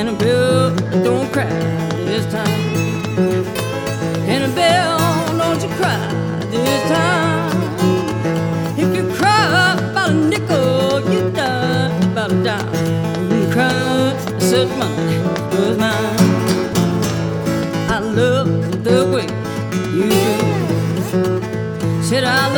Annabelle, don't cry this time. Annabelle, don't you cry this time. If you cry about a nickel, you die about a dime. You cry, such money was mine. I love the way you do. Said I love